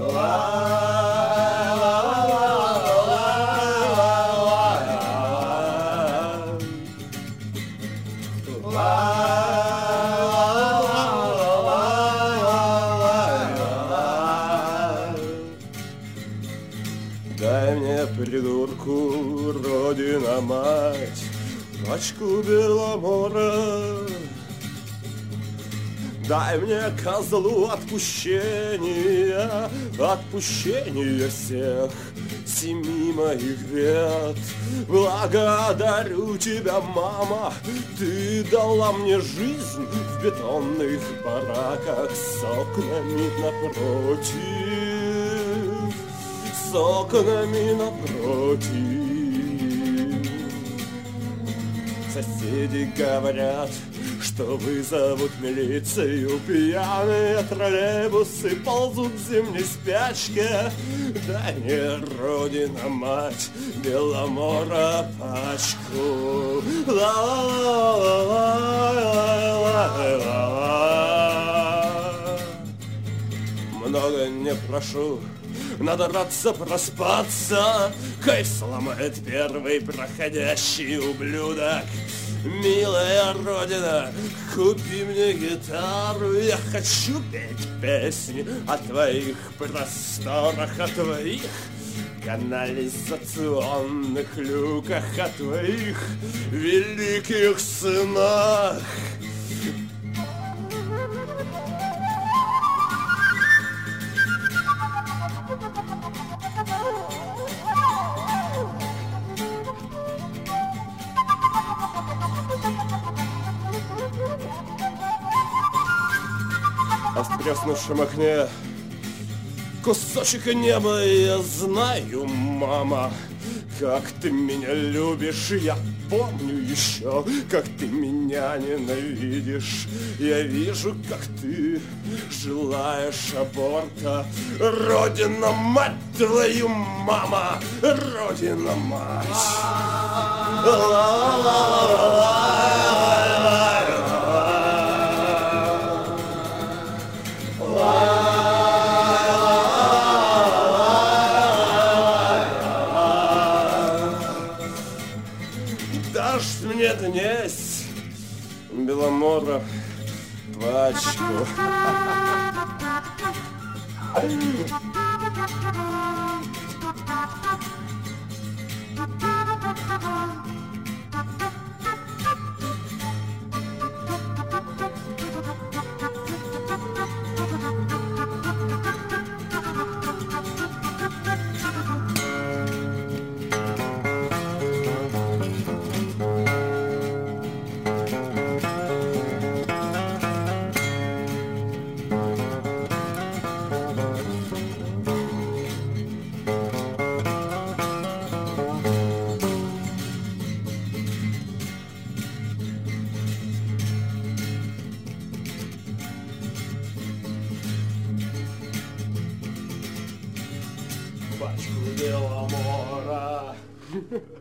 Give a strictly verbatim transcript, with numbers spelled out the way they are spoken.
Дай мне, придурку, родина мать, пачку Беломора. Дай мне, козлу, отпущения, отпущения всех семи моих бед. Благодарю тебя, мама, ты дала мне жизнь в бетонных бараках с окнами напротив, с окнами напротив. Соседи говорят, что вызовут милицию. Пьяные троллейбусы ползут в зимней спячке. Дай мне, родина мать, Беломора пачку. Ла-ла-ла-ла-ла-ла. Много не прошу, надо раться проспаться. Кайф сломает первый проходящий ублюдок. Милая родина, купи мне гитару. Я хочу петь песни о твоих просторах, о твоих канализационных люках, о твоих великих сынах. А в треснувшем окне кусочек неба. Я знаю, мама, как ты меня любишь. Я помню еще, как ты меня ненавидишь. Я вижу, как ты желаешь аборта. Родина, мать твою, мама, родина, мать. Дашь мне днесь, Беломора, пачку. Пачку Беломора.